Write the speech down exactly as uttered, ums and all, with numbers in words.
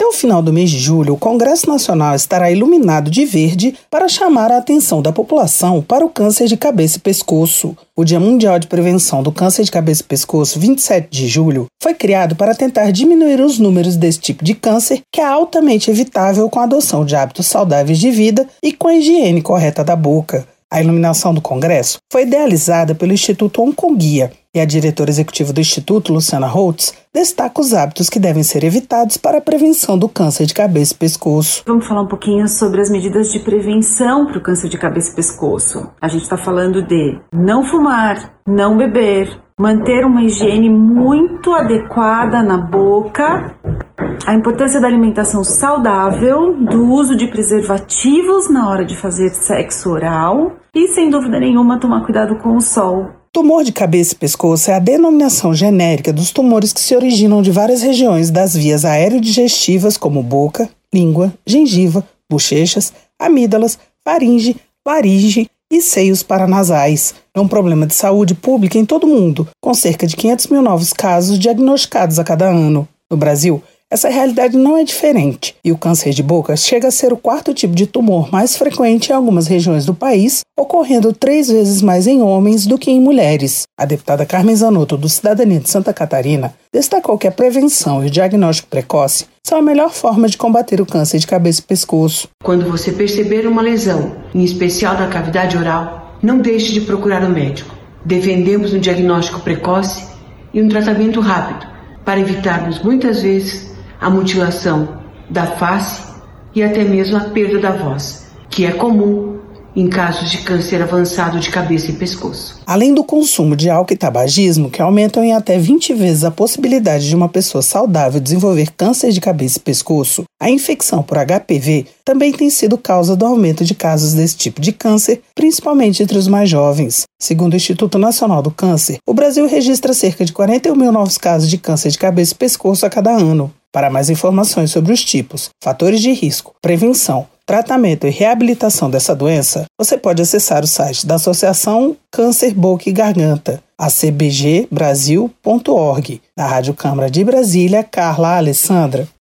Até o final do mês de julho, o Congresso Nacional estará iluminado de verde para chamar a atenção da população para o câncer de cabeça e pescoço. O Dia Mundial de Prevenção do Câncer de Cabeça e Pescoço, vinte e sete de julho, foi criado para tentar diminuir os números desse tipo de câncer, que é altamente evitável com a adoção de hábitos saudáveis de vida e com a higiene correta da boca. A iluminação do Congresso foi idealizada pelo Instituto Oncoguia e a diretora executiva do Instituto, Luciana Holtz, destaca os hábitos que devem ser evitados para a prevenção do câncer de cabeça e pescoço. Vamos falar um pouquinho sobre as medidas de prevenção para o câncer de cabeça e pescoço. A gente está falando de não fumar, não beber, manter uma higiene muito adequada na boca, a importância da alimentação saudável, do uso de preservativos na hora de fazer sexo oral e, sem dúvida nenhuma, tomar cuidado com o sol. Tumor de cabeça e pescoço é a denominação genérica dos tumores que se originam de várias regiões das vias aerodigestivas, como boca, língua, gengiva, bochechas, amígdalas, faringe, laringe e seios paranasais. É um problema de saúde pública em todo o mundo, com cerca de quinhentos mil novos casos diagnosticados a cada ano. No Brasil, essa realidade não é diferente, e o câncer de boca chega a ser o quarto tipo de tumor mais frequente em algumas regiões do país, ocorrendo três vezes mais em homens do que em mulheres. A deputada Carmen Zanotto, do Cidadania de Santa Catarina, destacou que a prevenção e o diagnóstico precoce são a melhor forma de combater o câncer de cabeça e pescoço. Quando você perceber uma lesão, em especial da cavidade oral, não deixe de procurar o médico. Defendemos um diagnóstico precoce e um tratamento rápido, para evitarmos muitas vezes a mutilação da face e até mesmo a perda da voz, que é comum em casos de câncer avançado de cabeça e pescoço. Além do consumo de álcool e tabagismo, que aumentam em até vinte vezes a possibilidade de uma pessoa saudável desenvolver câncer de cabeça e pescoço, a infecção por H P V também tem sido causa do aumento de casos desse tipo de câncer, principalmente entre os mais jovens. Segundo o Instituto Nacional do Câncer, o Brasil registra cerca de quarenta e um mil novos casos de câncer de cabeça e pescoço a cada ano. Para mais informações sobre os tipos, fatores de risco, prevenção, tratamento e reabilitação dessa doença, você pode acessar o site da Associação Câncer Boca e Garganta, a c b g brasil ponto org. Da Rádio Câmara de Brasília, Carla Alessandra.